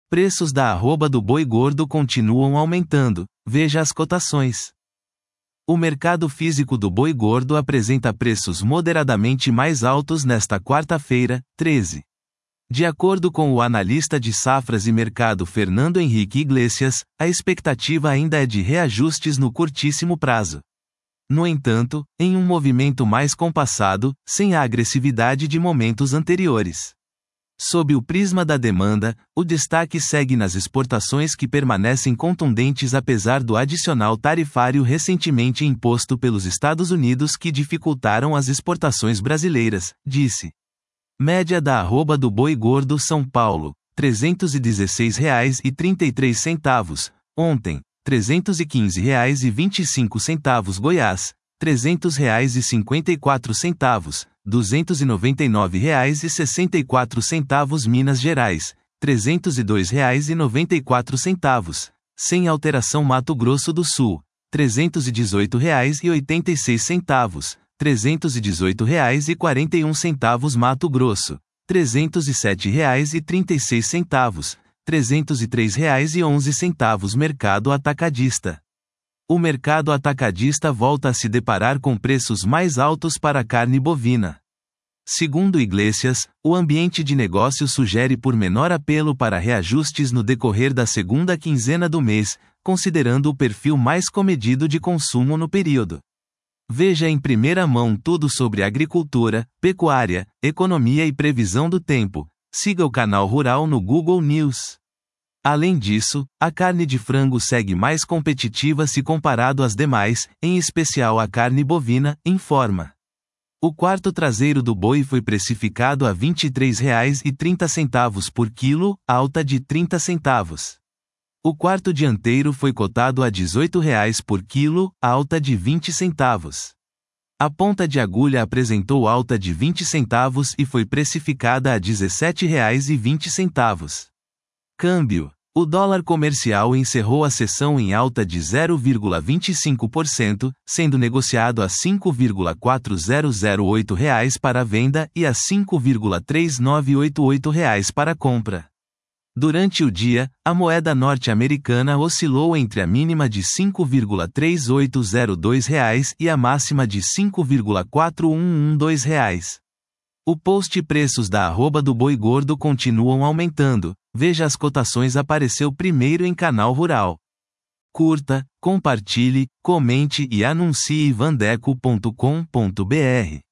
Preços da arroba do boi gordo continuam aumentando, veja as cotações. O mercado físico do boi gordo apresenta preços moderadamente mais altos nesta quarta-feira, 13. De acordo com o analista de safras e mercado Fernando Henrique Iglesias, a expectativa ainda é de reajustes no curtíssimo prazo. No entanto, em um movimento mais compassado, sem a agressividade de momentos anteriores. Sob o prisma da demanda, o destaque segue nas exportações que permanecem contundentes apesar do adicional tarifário recentemente imposto pelos Estados Unidos que dificultaram as exportações brasileiras, disse. Média da arroba do boi gordo São Paulo, R$ 316,33, ontem, R$ 315,25 Goiás, R$ 300,54, R$ 299,64 Minas Gerais, R$ 302,94, sem alteração Mato Grosso do Sul, R$ 318,86, R$ 318,41 Mato Grosso, R$ 307,36, R$ 303,11 Mercado Atacadista. O mercado atacadista volta a se deparar com preços mais altos para a carne bovina. Segundo Iglesias, o ambiente de negócio sugere por menor apelo para reajustes no decorrer da segunda quinzena do mês, considerando o perfil mais comedido de consumo no período. Veja em primeira mão tudo sobre agricultura, pecuária, economia e previsão do tempo. Siga o canal Rural no Google News. Além disso, a carne de frango segue mais competitiva se comparado às demais, em especial a carne bovina, informa. O quarto traseiro do boi foi precificado a R$ 23,30 por quilo, alta de 30 centavos. O quarto dianteiro foi cotado a R$ 18,00 por quilo, alta de 20 centavos. A ponta de agulha apresentou alta de 20 centavos e foi precificada a R$ 17,20. Câmbio. O dólar comercial encerrou a sessão em alta de 0,25%, sendo negociado a R$ 5,4008 para a venda e a R$ 5,3988 para a compra. Durante o dia, a moeda norte-americana oscilou entre a mínima de R$ 5,3802 e a máxima de R$ 5,4112. O post preços da arroba do boi gordo continuam aumentando. Veja as cotações apareceu primeiro em canal Rural. Curta, compartilhe, comente e anuncie vandeco.com.br.